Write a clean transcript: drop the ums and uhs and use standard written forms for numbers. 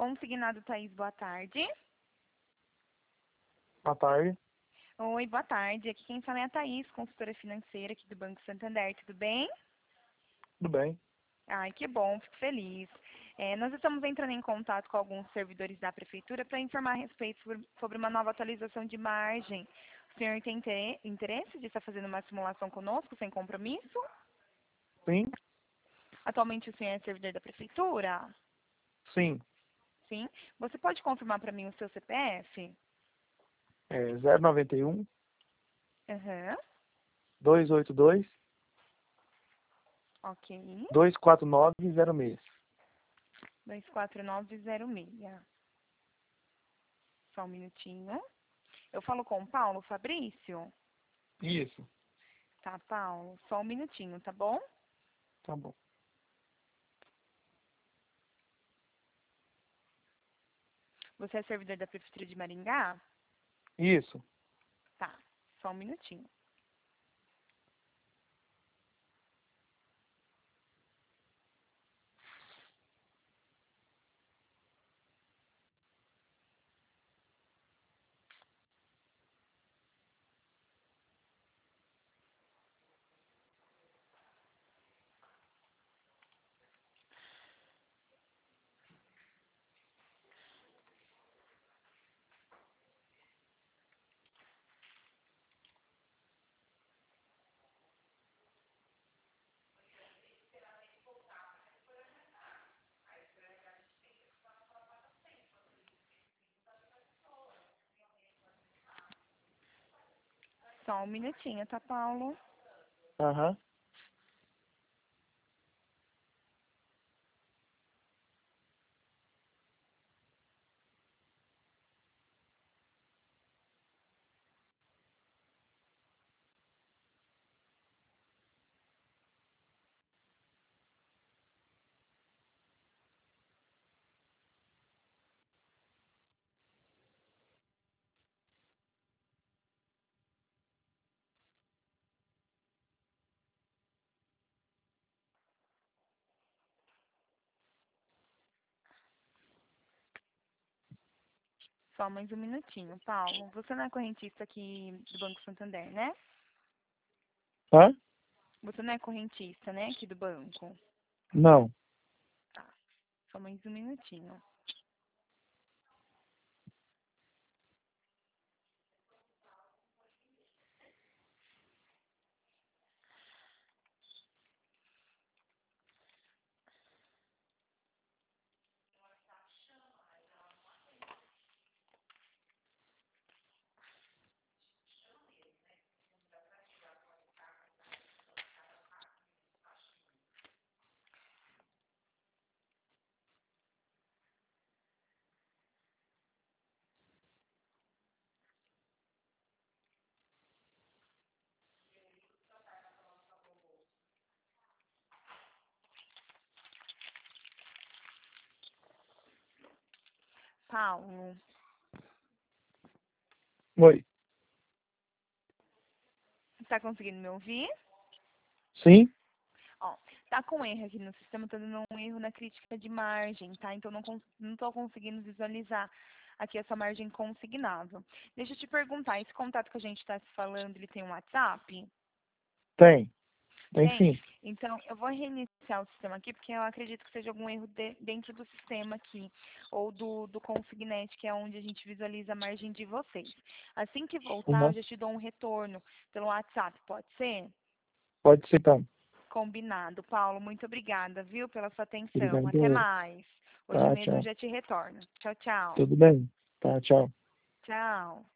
Consignado Thaís, boa tarde. Boa tarde. Oi, boa tarde. Aqui quem fala é a Thaís, consultora financeira aqui do Banco Santander. Tudo bem? Tudo bem? Ai, que bom, fico feliz. Nós estamos entrando em contato com alguns servidores da Prefeitura para informar a respeito sobre uma nova atualização de margem. O senhor tem interesse de estar fazendo uma simulação conosco, sem compromisso? Sim? Atualmente o senhor é servidor da Prefeitura? Sim. Sim. Você pode confirmar para mim o seu CPF? É 091 Aham, 282 ok. 24906. 24906. Só um minutinho. Eu falo com o Paulo Fabrício? Isso. Tá, Paulo. Só um minutinho, tá bom? Tá bom. Você é servidor da Prefeitura de Maringá? Isso. Tá, só um minutinho. Só um minutinho, tá, Paulo? Aham. Só mais um minutinho, Paulo. Você não é correntista aqui do Banco Santander, né? Hã? Você não é correntista, né, aqui do banco? Não. Tá, só mais um minutinho. Paulo, Oi. tá conseguindo me ouvir? Sim? Ó, tá com erro aqui no sistema, tá dando um erro na crítica de margem, tá? Então não tô conseguindo visualizar aqui essa margem consignável. Deixa eu te perguntar, esse contato que a gente está se falando, ele tem um WhatsApp? Tem. Tem Tem? sim. Então, eu vou reiniciar o sistema aqui, porque eu acredito que seja algum erro dentro do sistema aqui, ou do Consignet, que é onde a gente visualiza a margem de vocês. Assim que voltar, eu Uhum. já te dou um retorno pelo WhatsApp, pode ser? Pode ser então. Combinado. Paulo, muito obrigada, viu, pela sua atenção. Até Obrigado. mais. Hoje Tá, mesmo eu tchau. já te retorno. Tchau, tchau. Tudo bem? Tá, tchau. Tchau.